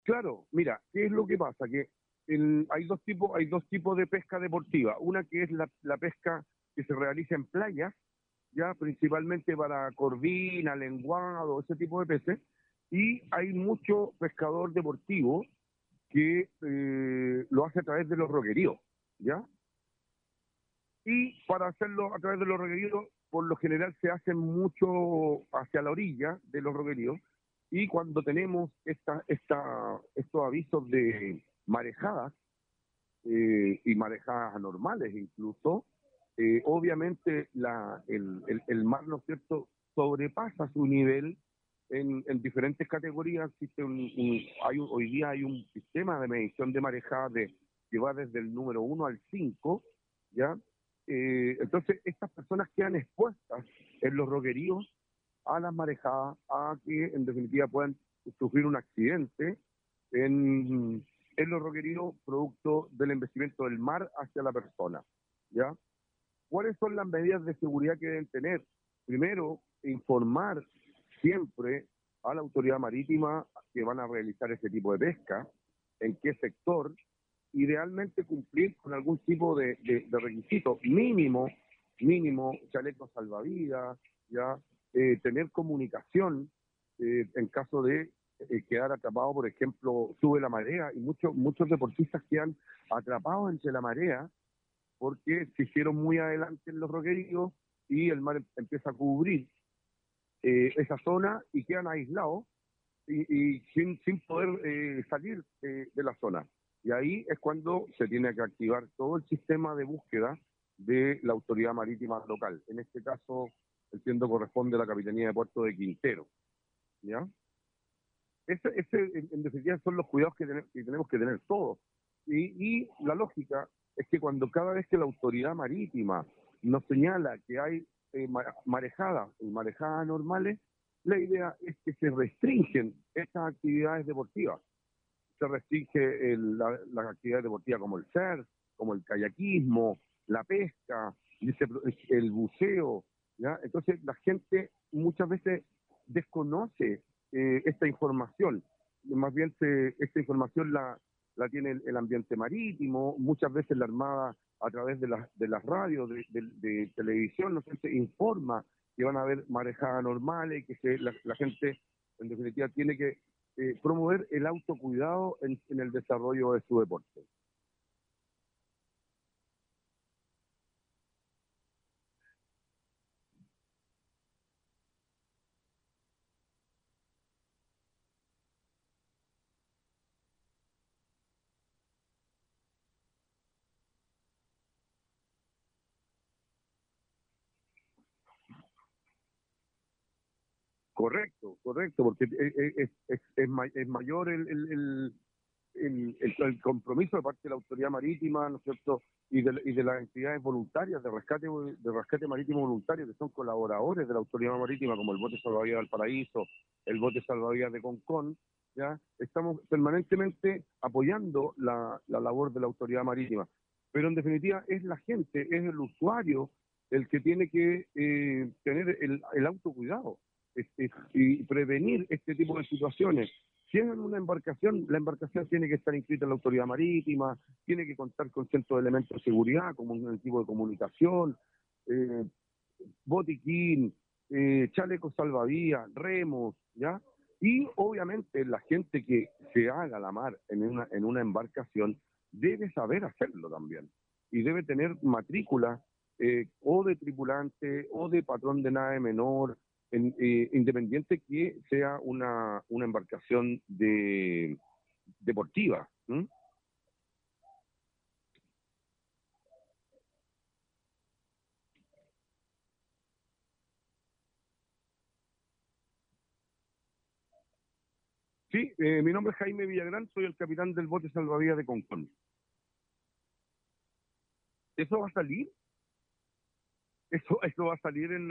Claro, mira, ¿qué es lo que pasa? Que hay dos tipos de pesca deportiva. Una que es la pesca que se realiza en playas, ya principalmente para corvina, lenguado, ese tipo de peces. Y hay mucho pescador deportivo que lo hace a través de los roqueríos, ¿ya? Y para hacerlo a través de los roqueríos, por lo general se hace mucho hacia la orilla de los roqueríos. Y cuando tenemos estos avisos de marejadas, y marejadas anormales incluso, obviamente el mar, ¿no es cierto?, sobrepasa su nivel en diferentes categorías. Existe hoy día hay un sistema de medición de marejadas que va desde el número 1 al 5, ¿ya? Entonces, estas personas quedan expuestas en los roqueríos a las marejadas, a que en definitiva puedan sufrir un accidente en los requeridos producto del embestimiento del mar hacia la persona, ¿ya? ¿Cuáles son las medidas de seguridad que deben tener? Primero, informar siempre a la autoridad marítima que van a realizar este tipo de pesca, en qué sector, idealmente cumplir con algún tipo de requisito mínimo, chaleco salvavidas, ya, tener comunicación en caso de quedar atrapado. Por ejemplo, sube la marea y muchos deportistas quedan atrapados entre la marea porque se hicieron muy adelante en los roqueríos y el mar empieza a cubrir esa zona y quedan aislados y sin poder salir de la zona. Y ahí es cuando se tiene que activar todo el sistema de búsqueda de la autoridad marítima local. En este caso, entiendo, corresponde a la Capitanía de Puerto de Quintero, ¿ya? En definitiva, son los cuidados que tenemos que tener todos. Y la lógica es que cuando cada vez que la autoridad marítima nos señala que hay marejadas y marejadas anormales, la idea es que se restringen estas actividades deportivas. Se restringe las actividades deportivas como el surf, como el kayakismo, la pesca, el buceo, ¿ya? Entonces la gente muchas veces desconoce esta información. Más bien esta información la tiene el ambiente marítimo, muchas veces la Armada a través de las radios, de televisión, no sé, se informa que van a haber marejadas normales y que la gente en definitiva tiene que promover el autocuidado en el desarrollo de su deporte. Correcto, porque es mayor el compromiso de parte de la autoridad marítima, ¿no es cierto?, y de las entidades voluntarias de rescate marítimo voluntario, que son colaboradores de la autoridad marítima, como el Bote Salvavidas del Paraíso, el Bote Salvavidas de Concón. ¿Ya? Estamos permanentemente apoyando la labor de la autoridad marítima, pero en definitiva es la gente, es el usuario el que tiene que tener el autocuidado y prevenir este tipo de situaciones. Si es en una embarcación, la embarcación tiene que estar inscrita en la autoridad marítima, tiene que contar con ciertos elementos de seguridad, como un tipo de comunicación, eh, botiquín, chalecos salvavidas, remos, ¿ya? Y obviamente la gente que se haga la mar en una embarcación debe saber hacerlo también. Y debe tener matrícula o de tripulante o de patrón de nave menor, independiente que sea una embarcación deportiva. ¿Mm? Sí, mi nombre es Jaime Villagrán, soy el capitán del bote salvavidas de Concón. ¿Eso va a salir? Eso va a salir en